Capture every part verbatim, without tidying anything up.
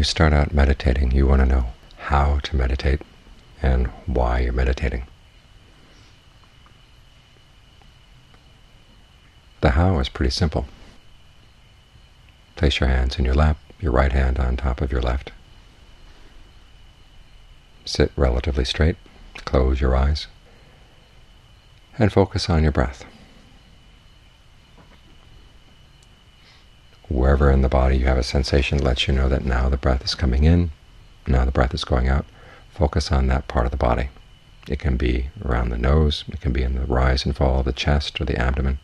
you start out meditating, you want to know how to meditate and why you're meditating. The how is pretty simple. Place your hands in your lap, your right hand on top of your left. Sit relatively straight, close your eyes, and focus on your breath. Wherever in the body you have a sensation that lets you know that now the breath is coming in, now the breath is going out, focus on that part of the body. It can be around the nose, it can be in the rise and fall of the chest or the abdomen.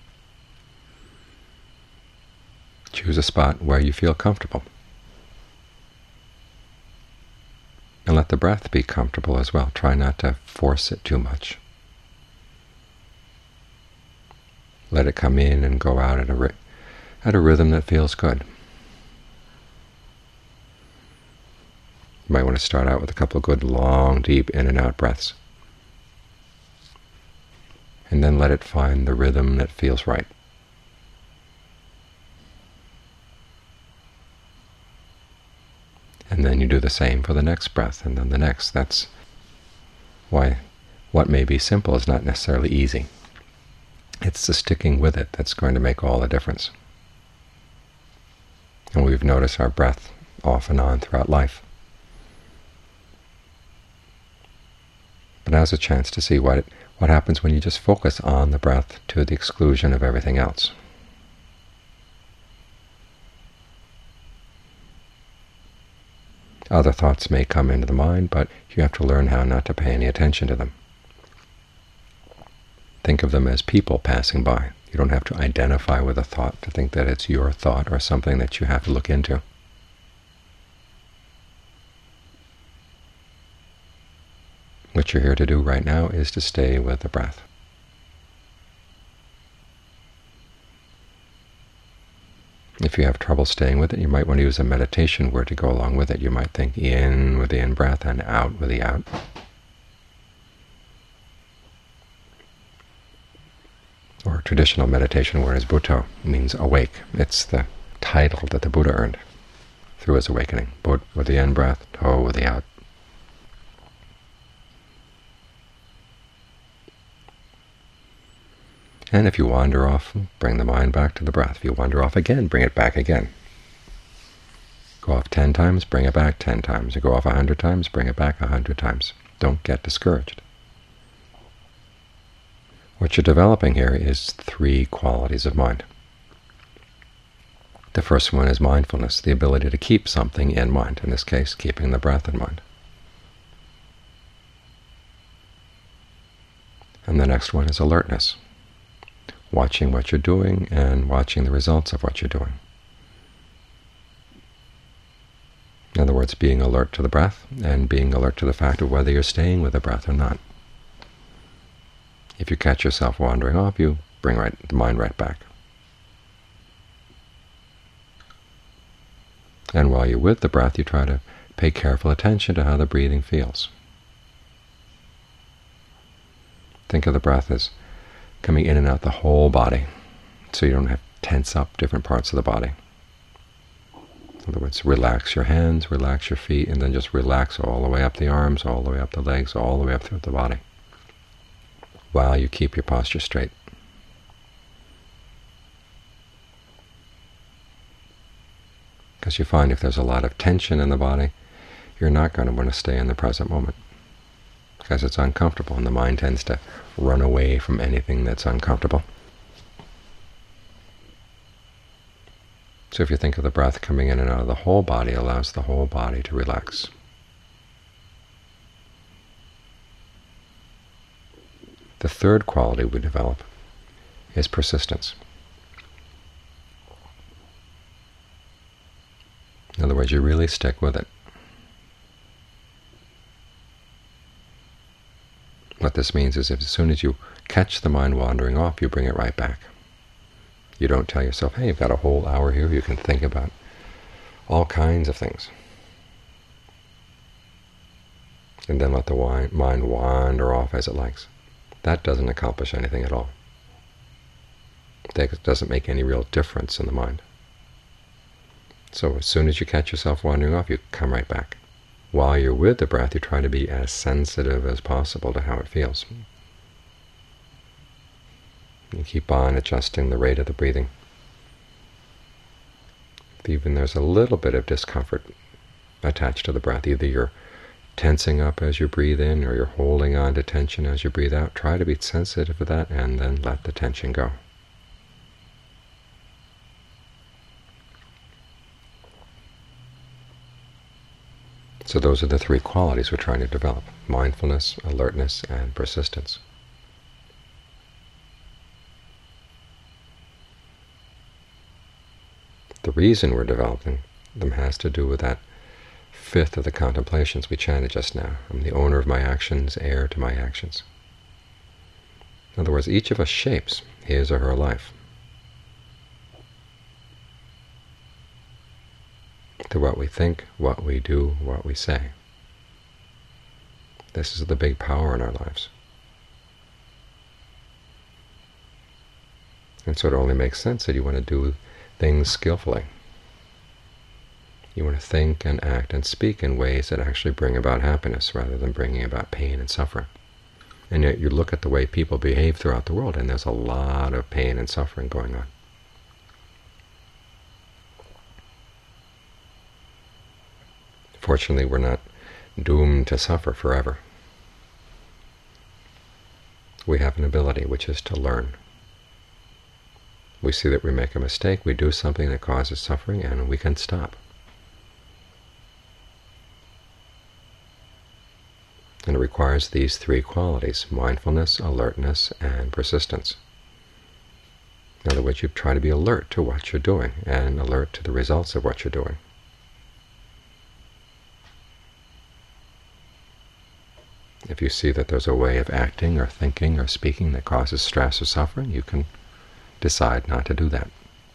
Choose a spot where you feel comfortable. And let the breath be comfortable as well. Try not to force it too much. Let it come in and go out at a at a rhythm that feels good. You might want to start out with a couple of good, long, deep in and out breaths. And then let it find the rhythm that feels right. And then you do the same for the next breath, and then the next. That's why what may be simple is not necessarily easy. It's the sticking with it that's going to make all the difference. And we've noticed our breath off and on throughout life. But now's a chance to see what it, what happens when you just focus on the breath to the exclusion of everything else. Other thoughts may come into the mind, but you have to learn how not to pay any attention to them. Think of them as people passing by. You don't have to identify with a thought to think that it's your thought or something that you have to look into. What you're here to do right now is to stay with the breath. If you have trouble staying with it, you might want to use a meditation word to go along with it. You might think in with the in-breath and out with the out. Or traditional meditation word is Buddho, means awake. It's the title that the Buddha earned through his awakening. Bud with the in-breath, To with the out. And if you wander off, bring the mind back to the breath. If you wander off again, bring it back again. Go off ten times, bring it back ten times. You go off a hundred times, bring it back a hundred times. Don't get discouraged. What you're developing here is three qualities of mind. The first one is mindfulness, the ability to keep something in mind, in this case, keeping the breath in mind. And the next one is alertness, watching what you're doing and watching the results of what you're doing. In other words, being alert to the breath and being alert to the fact of whether you're staying with the breath or not. If you catch yourself wandering off, you bring right, the mind right back. And while you're with the breath, you try to pay careful attention to how the breathing feels. Think of the breath as coming in and out the whole body, so you don't have to tense up different parts of the body. In other words, relax your hands, relax your feet, and then just relax all the way up the arms, all the way up the legs, all the way up through the body, while you keep your posture straight. Because you find if there's a lot of tension in the body, you're not going to want to stay in the present moment, because it's uncomfortable, and the mind tends to run away from anything that's uncomfortable. So if you think of the breath coming in and out of the whole body, it allows the whole body to relax. The third quality we develop is persistence. In other words, you really stick with it. What this means is if as soon as you catch the mind wandering off, you bring it right back. You don't tell yourself, hey, you've got a whole hour here, you can think about all kinds of things. And then let the mind wander off as it likes. That doesn't accomplish anything at all. That doesn't make any real difference in the mind. So as soon as you catch yourself wandering off, you come right back. While you're with the breath, you try to be as sensitive as possible to how it feels. You keep on adjusting the rate of the breathing. Even there's a little bit of discomfort attached to the breath, either you're tensing up as you breathe in or you're holding on to tension as you breathe out, try to be sensitive to that and then let the tension go. So those are the three qualities we're trying to develop: mindfulness, alertness, and persistence. The reason we're developing them has to do with that fifth of the contemplations we chanted just now. I'm the owner of my actions, heir to my actions. In other words, each of us shapes his or her life through what we think, what we do, what we say. This is the big power in our lives. And so it only makes sense that you want to do things skillfully. You want to think and act and speak in ways that actually bring about happiness rather than bringing about pain and suffering. And yet you look at the way people behave throughout the world, and there's a lot of pain and suffering going on. Fortunately, we're not doomed to suffer forever. We have an ability, which is to learn. We see that we make a mistake, we do something that causes suffering, and we can stop. And it requires these three qualities: mindfulness, alertness, and persistence. In other words, you try to be alert to what you're doing and alert to the results of what you're doing. If you see that there's a way of acting or thinking or speaking that causes stress or suffering, you can decide not to do that.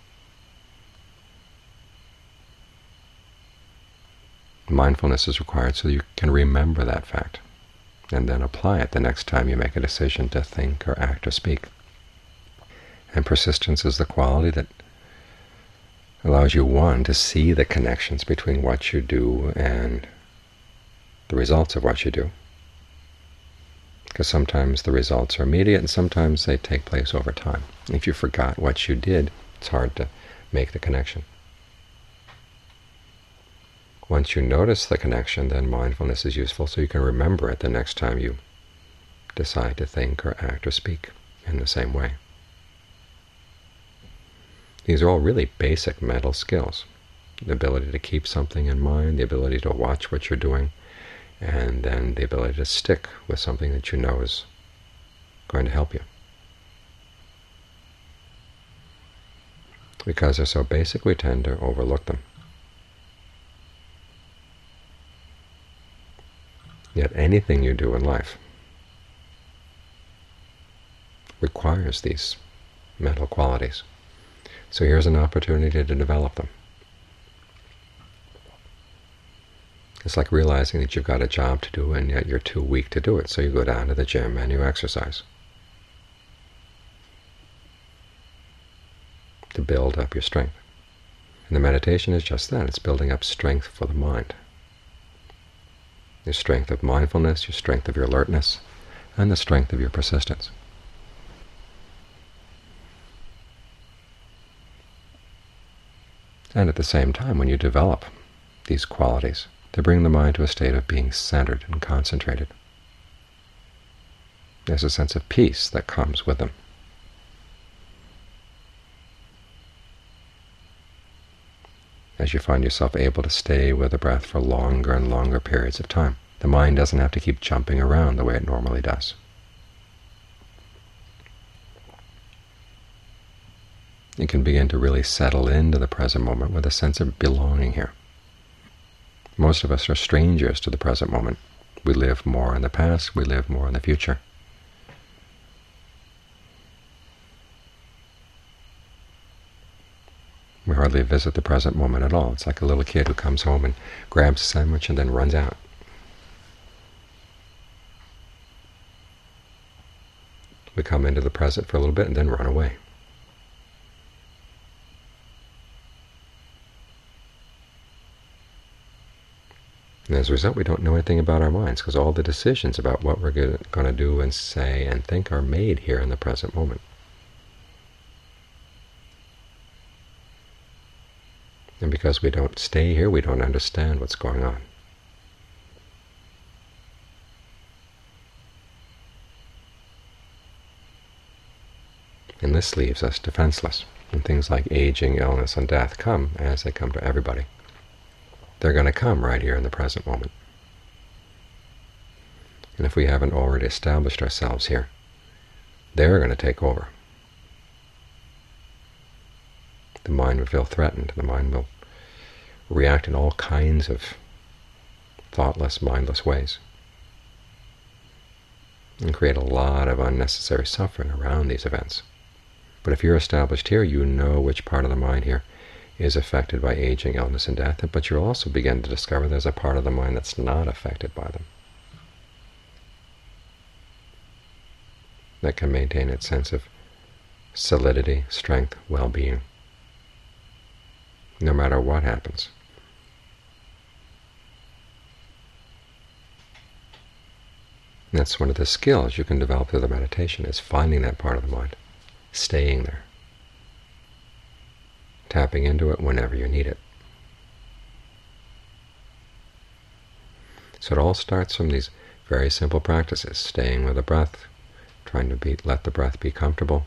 Mindfulness is required so you can remember that fact and then apply it the next time you make a decision to think or act or speak. And persistence is the quality that allows you, one, to see the connections between what you do and the results of what you do. Because sometimes the results are immediate and sometimes they take place over time. If you forgot what you did, it's hard to make the connection. Once you notice the connection, then mindfulness is useful so you can remember it the next time you decide to think or act or speak in the same way. These are all really basic mental skills: the ability to keep something in mind, the ability to watch what you're doing, and then the ability to stick with something that you know is going to help you. Because they're so basic, we tend to overlook them. Yet anything you do in life requires these mental qualities. So here's an opportunity to develop them. It's like realizing that you've got a job to do and yet you're too weak to do it, so you go down to the gym and you exercise to build up your strength. And the meditation is just that. It's building up strength for the mind. Your strength of mindfulness, your strength of your alertness, and the strength of your persistence. And at the same time, when you develop these qualities, they bring the mind to a state of being centered and concentrated. There's a sense of peace that comes with them. As you find yourself able to stay with the breath for longer and longer periods of time, the mind doesn't have to keep jumping around the way it normally does. You can begin to really settle into the present moment with a sense of belonging here. Most of us are strangers to the present moment. We live more in the past, we live more in the future. We hardly visit the present moment at all. It's like a little kid who comes home and grabs a sandwich and then runs out. We come into the present for a little bit and then run away. And as a result, we don't know anything about our minds, because all the decisions about what we're going to do and say and think are made here in the present moment. And because we don't stay here, we don't understand what's going on. And this leaves us defenseless. And things like aging, illness, and death come as they come to everybody. They're going to come right here in the present moment. And if we haven't already established ourselves here, they're going to take over. The mind will feel threatened. The mind will react in all kinds of thoughtless, mindless ways, and create a lot of unnecessary suffering around these events. But if you're established here, you know which part of the mind here is affected by aging, illness, and death, but you'll also begin to discover there's a part of the mind that's not affected by them, that can maintain its sense of solidity, strength, well-being, no matter what happens. And that's one of the skills you can develop through the meditation, is finding that part of the mind, staying there, tapping into it whenever you need it. So it all starts from these very simple practices, staying with the breath, trying to be, let the breath be comfortable,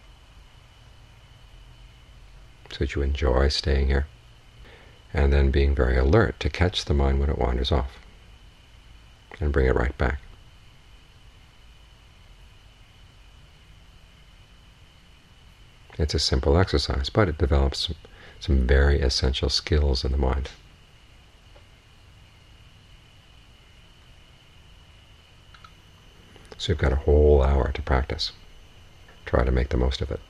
so that you enjoy staying here, and then being very alert to catch the mind when it wanders off and bring it right back. It's a simple exercise, but it develops some, some very essential skills in the mind. So you've got a whole hour to practice. Try to make the most of it.